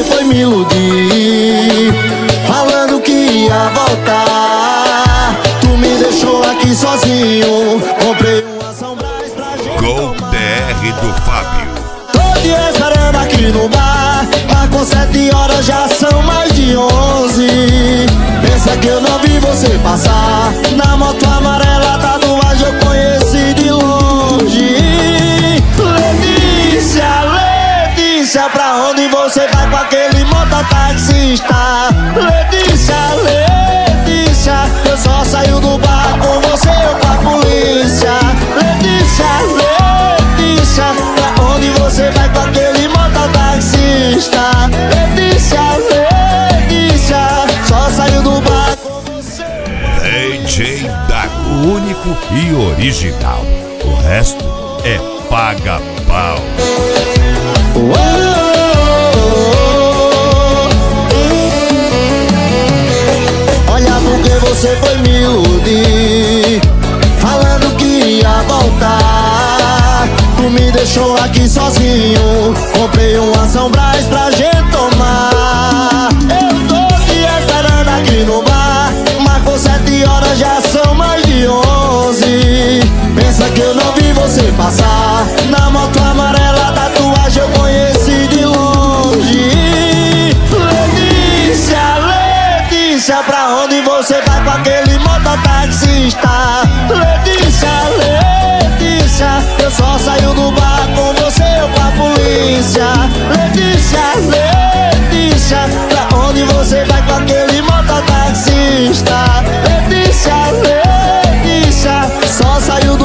foi me iludir, falando que ia voltar. Tu me deixou aqui sozinho, comprei uma São Brás pra gente Gol tomar. DR do Fábio. Tô te esperando aqui no bar, marcou 7 horas, já são mais de 11. Pensa que eu não vi você passar, na moto amarela, tatuagem eu conheci de longe. Letícia, Letícia, pra onde você vai com aquele mototaxista? Letícia, Letícia, eu só saio do bar com você ou com a polícia. Letícia, Letícia, pra onde você vai com aquele mototaxista? Letícia, Letícia, só saio do bar com você. DJ Dago, único e original. O resto é paga-pau. Olha porque você foi me iludir, falando que ia voltar. Tu me deixou aqui sozinho, comprei uma São Brás pra gente tomar. Eu tô te esperando aqui no bar, marcou 7 horas, já são mais de 11. Pensa que eu não vi você passar, na moto amarela, tatuagem eu conheci de longe. Letícia, Letícia, pra onde você vai com aquele mototaxista? Letícia, Letícia, eu só saio do bar com você ou com a polícia. Letícia, Letícia, pra onde você vai com aquele mototaxista? Letícia, Letícia, só saio do